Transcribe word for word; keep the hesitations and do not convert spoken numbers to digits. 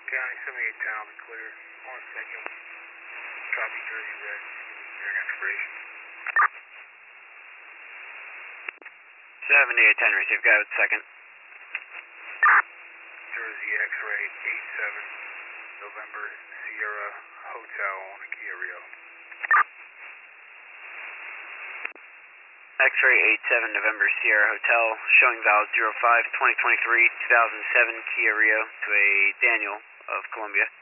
County, seventy-eight ten, I'll be clear. One second. Copy Jersey Red. Your expiration. seventy-eight ten, receive guide with second. Jersey X-ray eight seven, November Sierra Hotel on a Kia Rio. X-ray eight seven, November Sierra Hotel, showing valid zero five twenty twenty-three two thousand seven Kia Rio to a Daniel of Columbia.